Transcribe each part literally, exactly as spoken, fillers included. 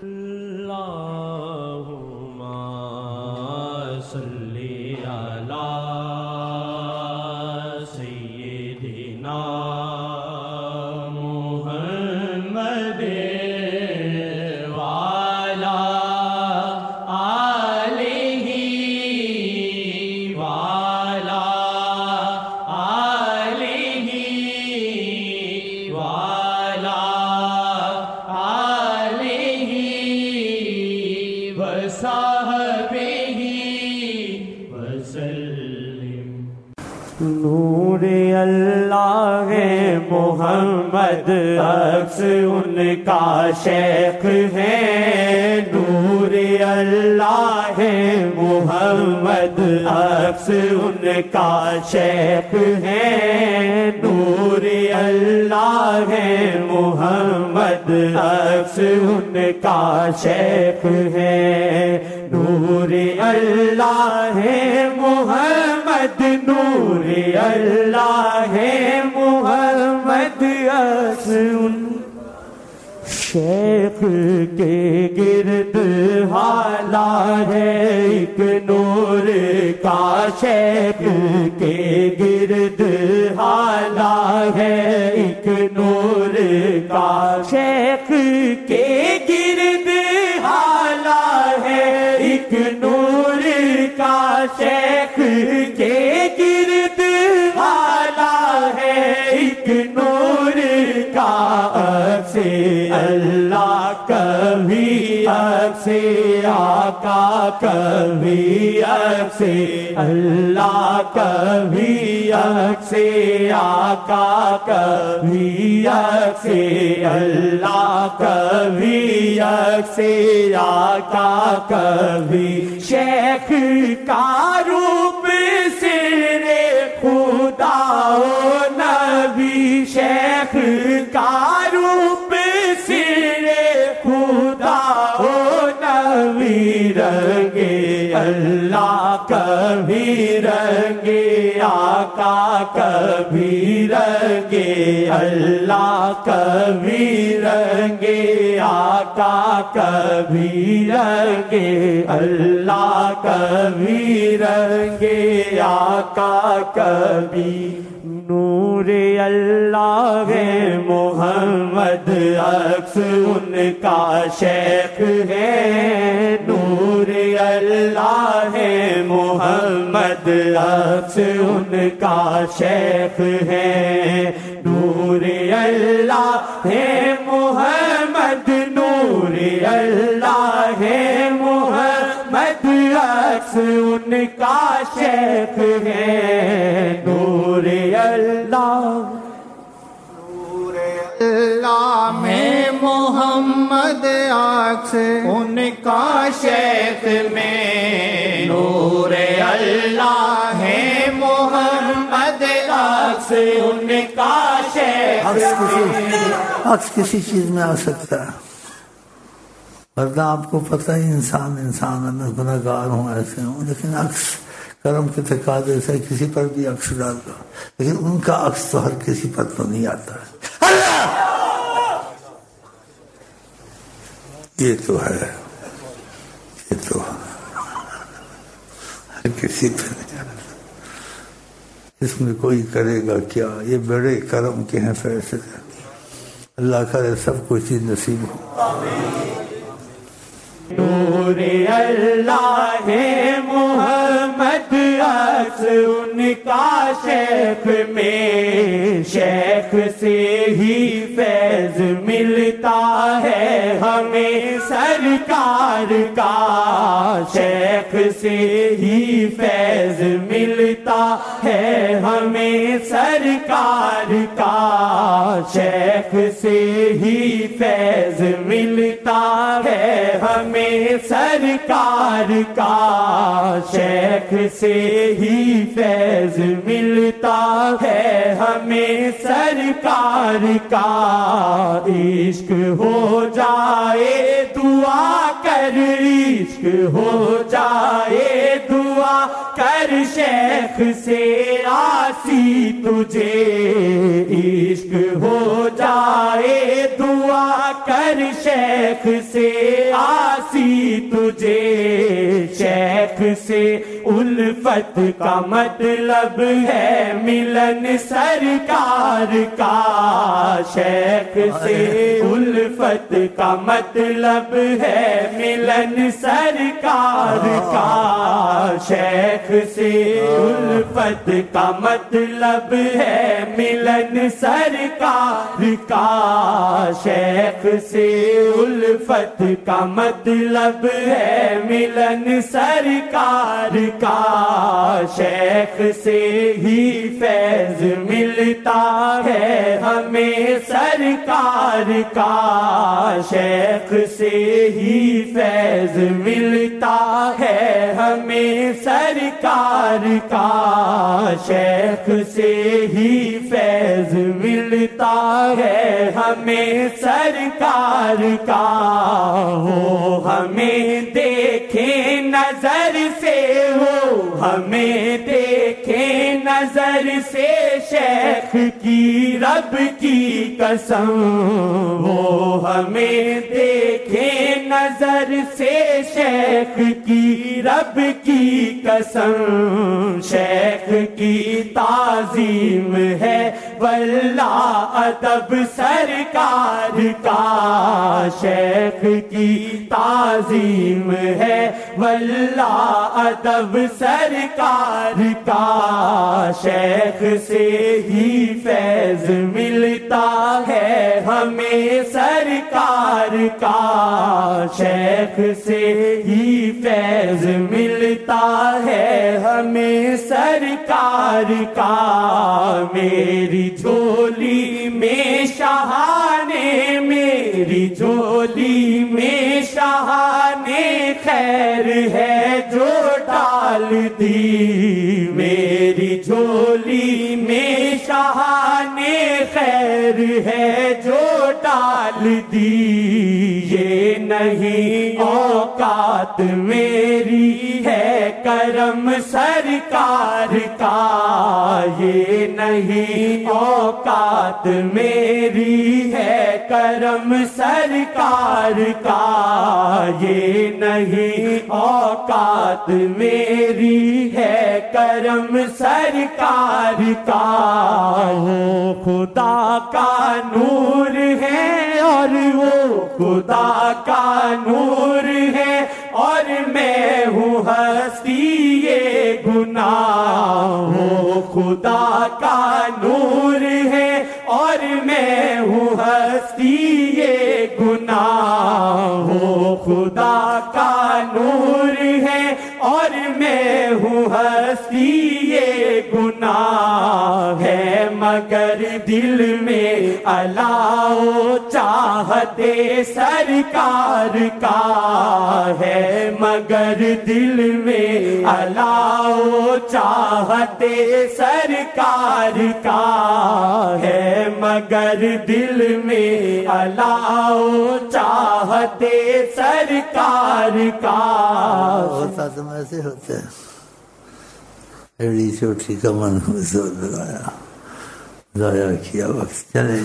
اللہم صلی علی سیدنا محمد وعلی آلہ وعلی آلہ وعلی آلہ وصحبہ وسلم۔ نور اللہ محمد عکس ان کا شیخ ہے، نور اللہ محمد عکس ان کا شیخ ہے، نور اللہ محمد عکس ان کا شیخ ہے، نور اللہ محمد نور اللہ محمد عکس ان شیخ کے گرد حالا ہے ایک نور کا، شیخ کے گرد حالا ہے ایک نور کا، شیخ کے گرد حالا ہے ایک نور کا، شیخ کے گرد حالا ہے ایک نور کا، عکس اللہ کبھی عکس آقا کبھی عکس اللہ کبھی عکس آقا کبھی عکس اللہ کبھی عکس آقا کبھی، شیخ کا روپ سر خدا و نبی، شیخ کا روپ سر خدا و نبی، رنگ اللہ کبھی رنگ آقا کبھی رنگ اللہ کبھی رنگ آقا کبھی رنگ اللہ کبھی رنگ آقا کبھی، نور اللہ محمد عکس ان کا شیخ ہے، نور اللہ محمد عکس ان کا شیخ ہے، نور اللہ محمد نور اللہ محمد عکس ان کا شیخ ہے، نور اللہ اللہ میں محمد عکس ان کا شیخ میں، نور اللہ ہے محمد عکس ان کا شیخ میں۔ عکس کسی چیز میں آ سکتا ہے، ورنہ آپ کو پتہ ہی انسان انسان ہے، میں گناہ گار ہوں ایسے ہوں، لیکن عکس کرم کے تقاضے سے کسی پر بھی عکس ڈال دو، لیکن ان کا عکس تو ہر کسی پر تو نہیں آتا ہے۔ اللہ یہ تو ہے، یہ تو ہر کسی پہ نہیں آتا، اس میں کوئی کرے گا کیا، یہ بڑے کرم کے ہیں فیصلے، اللہ کرے سب کو چیز نصیب ہو۔ نور اللہ محمد عکس ان کا شیخ میں، شیخ سے ہی فیض ملتا ہے ہمیں سرکار کا، شیخ سے ہی فیض ملتا ہے ہمیں سرکار کا، شیخ سے ہی فیض ملتا ہے ہمیں سرکار کا، شیخ سے ہی فیض ملتا ہے ہمیں سرکار کا، عشق ہو جائے دعا کر، عشق ہو جائے دعا دعا کر شیخ سے آسی تجھے عشق ہو جائے دعا کر شیخ سے آسی تجھے شیخ سے الفت کا مطلب ہے ملن سرکار کا شیخ سے الفت کا مطلب ہے ملن سرکار کا شیخ سے الفت کا مطلب ہے ملن سرکار کا شیخ سے الفت کا مطلب ہے ملن سرکار کا شیخ سے ہی فیض ملتا ہے ہمیں سرکار کا شیخ سے ہی فیض ملتا ہے ہمیں سرکار کا شیخ سے ہی فیض ملتا ہے ہمیں سرکار کا ہو ہمیں دیکھیں نظر سے ہو ہمیں دیکھیں نظر سے شیخ کی رب کی قسم وہ ہمیں دیکھیں نظر سے شیخ کی رب کی قسم شیخ کی تعظیم ہے واللہ ادب سرکار کا شیخ کی تعظیم ہے واللہ ادب سرکار کا شیخ سے ہی فیض ملتا ہے ہمیں سرکار کا شیخ سے ہی فیض ملتا ہے ہمیں سرکار کا میری جھولی میں شہانے میری جھولی میں شہانے خیر ہے جو ڈال دی میری جھولی میں شہانے خیر ہے جو ڈال دی یہ نہیں اوقات میری ہے کرم سرکار کا یہ نہیں اوقات میری ہے کرم سرکار کا یہ نہیں اوقات میری ہے کرم سرکار کا وہ خدا کا نور ہے اور وہ خدا کا نور ہے اور میں ہوں ہستی یہ گناہ وہ خدا کا نور ہے اور میں ہوں ہستی یہ گناہ وہ خدا کا نور ہے اور میں ہوں ہستی یہ گناہ ہے مگر دل میں علاؤ چاہتے سرکار کا ہے مگر دل میں علاؤ چاہتے سرکار کا ہے مگر دل میں علاؤ چاہتے سرکار کا ہوتا تو ایسے ہوتا ہے ایڑی چوٹی کا من میں زور لگایا ضائع کیا وقت چلے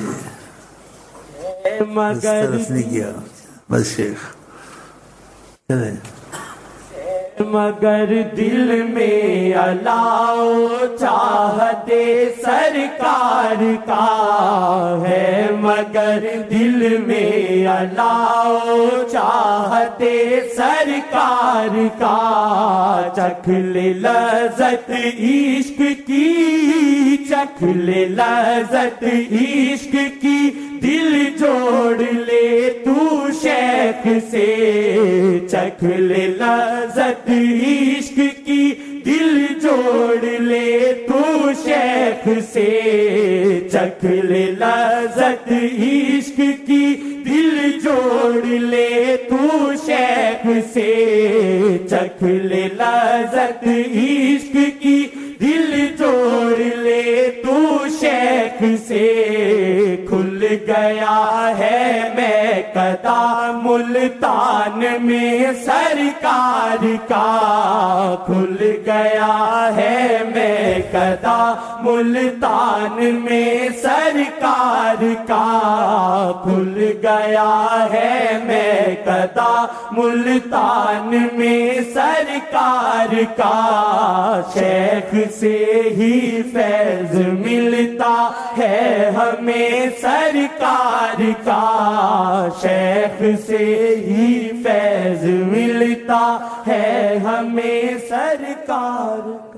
جی مگر طرف نہیں کیا بس شیخ چلے مگر دل میں علاؤ چاہتے سرکار کا ہے مگر دل میں علاؤ چاہتے سرکار کا چکھ لے لذت عشق کی چکھ لے لذت عشق کی دل جوڑ لے تو شیخ سے چکھ لے لذت عشق کی دل جوڑ لے تو شیخ سے چکھ لے لذت عشق کی دل جوڑ لے تو شیخ سے چکھ لے لذت عشق کی دل جوڑ لے تو شیخ سے کھل گیا ہے میں کا قدا ملتان میں سرکار کا کھل گیا ہے میں قدا ملتان میں سرکار کا کھل گیا ہے میں قدا ملتان میں سرکار کا شیخ سے ہی فیض ملتا ہے ہمیں سرکار کا شیخ سے ہی فیض ملتا ہے ہمیں سرکار